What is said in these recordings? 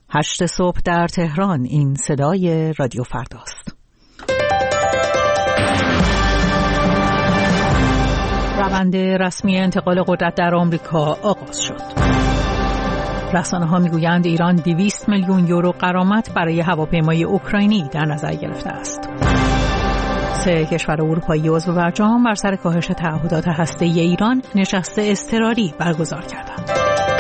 8 صبح در تهران. این صدای رادیو فرداست. روند رسمی انتقال قدرت در آمریکا آغاز شد. رسانه‌ها میگویند ایران 200 میلیون یورو غرامت برای هواپیمای اوکراینی در نظر گرفته است. 3 کشور اروپایی عضو برجام بر سر کاهش تعهدات هسته‌ای ایران نشست اضطراری برگزار کردند.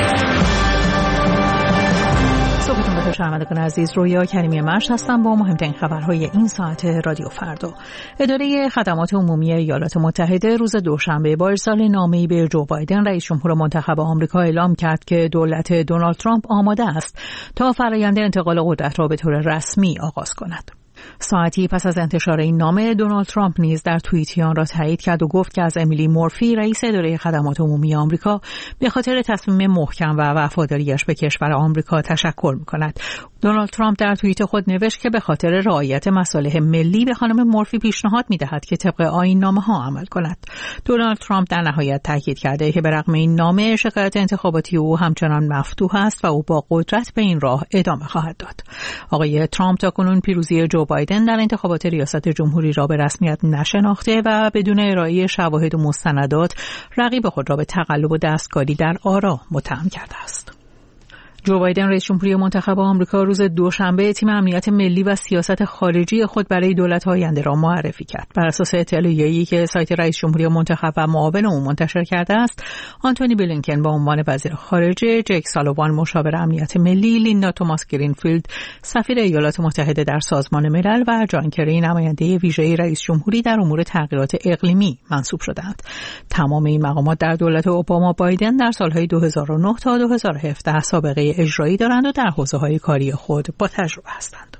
صبحتون بخیر شنوندگان عزیز، رویا کریمی مرش هستم با مهمترین خبرهای این ساعت رادیو فردا. اداره خدمات عمومی ایالات متحده روز دوشنبه با ارسال نامه‌ای به جو بایدن رئیس جمهور منتخب آمریکا اعلام کرد که دولت دونالد ترامپ آماده است تا فرآیند انتقال قدرت را به طور رسمی آغاز کند. ساعتی پس از انتشار این نامه، دونالد ترامپ نیز در توییتی آن را تایید کرد و گفت که از امیلی مورفی رئیس اداره خدمات عمومی آمریکا به خاطر تصمیم محکم و وفاداریش به کشور آمریکا تشکر می‌کند. دونالد ترامپ در توییت خود نوشت که به خاطر رعایت مصالح ملی به خانم مورفی پیشنهاد می‌دهد که طبق آیین نامه‌ها عمل کند. دونالد ترامپ در نهایت تاکید کرده که به رغم این نامه شکایت انتخاباتی او همچنان مفتوح است و او با قدرت به این راه ادامه خواهد داد. آقای ترامپ تاکنون پیروزی جو بایدن در انتخابات ریاست جمهوری را به رسمیت نشناخته و بدون ارائه شواهد و مستندات رقیب خود را به تقلب و دستکاری در آرا متهم کرده است. جو بایدن رئیس جمهوری منتخب آمریکا روز دوشنبه تیم امنیت ملی و سیاست خارجی خود برای دولت آینده را معرفی کرد. بر اساس اطلاعیه‌ای که سایت رئیس جمهوری منتخب و معاون او منتشر کرده است، آنتونی بلینکن به عنوان وزیر خارجه، جک سالوان مشاور امنیت ملی، لیندا توماس گرینفیلد سفیر ایالات متحده در سازمان ملل و جان کری نماینده ویژه رئیس جمهوری در امور تغییرات اقلیمی منصوب شدند. تمام این مقامات در دولت اوباما بایدن در سالهای 2009 تا 2017 سابقه اجرایی دارند و در حوزه‌های کاری خود با تجربه هستند.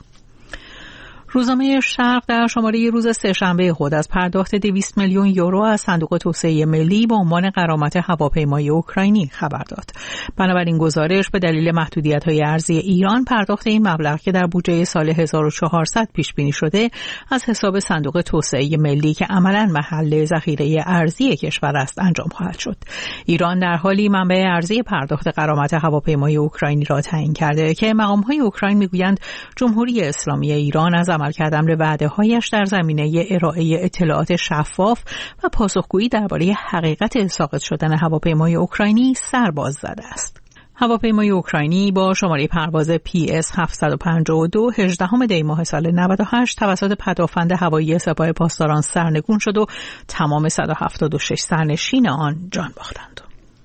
روزنامه شرق در شماره روز سه‌شنبه خود از پرداخت 200 میلیون یورو از صندوق توسعه ملی به عنوان غرامت هواپیمای اوکراینی خبر داد. بنابراین گزارش به دلیل محدودیت‌های ارزی ایران پرداخت این مبلغ که در بودجه سال 1400 پیش بینی شده از حساب صندوق توسعه ملی که عملاً محل ذخیره ارزی کشور است انجام خواهد شد. ایران در حالی منبع ارزی پرداخت غرامت هواپیمای اوکراینی را تعیین کرده که مقام‌های اوکراین می‌گویند جمهوری اسلامی ایران از عملکرد امر وعده‌هایش در زمینه ارائه اطلاعات شفاف و پاسخگویی درباره حقیقت ساقط شدن هواپیمای اوکراینی سر باز زده است. هواپیمای اوکراینی با شماره پرواز PS 752 18 دی ماه سال 98 توسط پدافند هوایی سپاه پاسداران سرنگون شد و تمام 176 سرنشین آن جان باختند.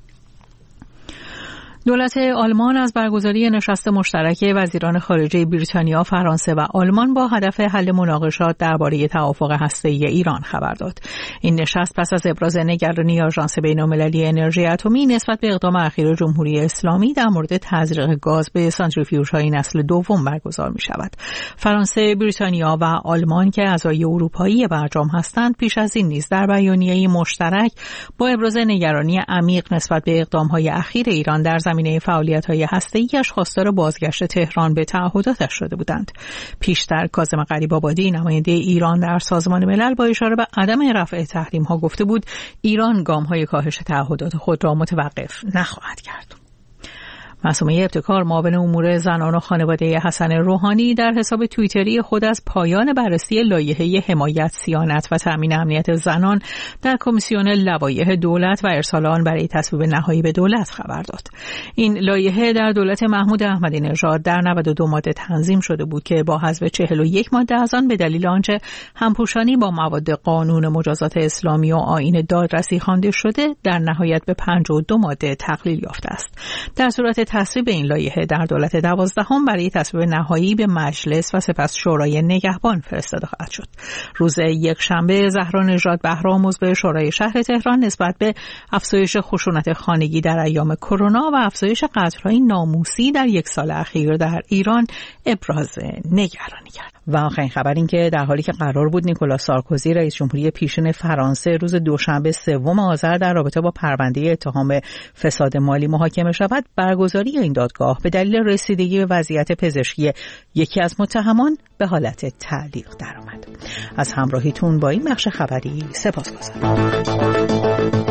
دولت آلمان از برگزاری نشست مشترک وزیران خارجه بریتانیا، فرانسه و آلمان با هدف حل مناقشات درباره توافق هسته‌ای ایران خبر داد. این نشست پس از ابراز نگرانی آژانس بین‌المللی انرژی اتمی نسبت به اقدام اخیر جمهوری اسلامی در مورد تزریق گاز به سانتریفیوژهای نسل دوم برگزار می‌شود. فرانسه، بریتانیا و آلمان که اعضای اروپایی برجام هستند، پیش از این نیز در بیانیه‌ای مشترک با ابراز نگرانی عمیق نسبت به اقدام‌های اخیر ایران در زمینه فعالیت‌های هسته‌ای‌اش خواستار بازگشت تهران به تعهداتش شده بودند. پیشتر کاظم غریب‌آبادی نماینده ایران در سازمان ملل با اشاره به عدم رفع تحریم‌ها گفته بود ایران گام‌های کاهش تعهدات خود را متوقف نخواهد کرد. معصومه ابتکار معاون امور زنان و خانواده حسن روحانی در حساب توییتری خود از پایان بررسی لایحه حمایت، صیانت و تأمین امنیت زنان در کمیسیون لوایح دولت و ارسال آن برای تصویب نهایی به دولت خبر داد. این لایحه در دولت محمود احمدی نژاد در 92 ماده تنظیم شده بود که با حذف 41 ماده از آن به دلیل آنچه همپوشانی با مواد قانون مجازات اسلامی و آیین دادرسی خوانده شده در نهایت به 52 ماده تقلیل یافته است. در صورت تصویب این لایحه در دولت 12 برای تصویب نهایی به مجلس و سپس شورای نگهبان فرستاده خواهد شد. روز یکشنبه زهرا نژاد بهرام عضو شورای شهر تهران نسبت به افزایش خشونت خانگی در ایام کرونا و افزایش قتل‌های ناموسی در یک سال اخیر در ایران ابراز نگرانی کرد. و آخرین خبر این که در حالی که قرار بود نیکولاس سارکوزی رئیس جمهوری پیشین فرانسه روز دوشنبه 3 آذر در رابطه با پرونده اتهام فساد مالی محاکمه شود، برگزاری این دادگاه به دلیل رسیدگی به وضعیت پزشکی یکی از متهمان به حالت تعلیق درآمد. از همراهیتون با این بخش خبری سپاسگزارم.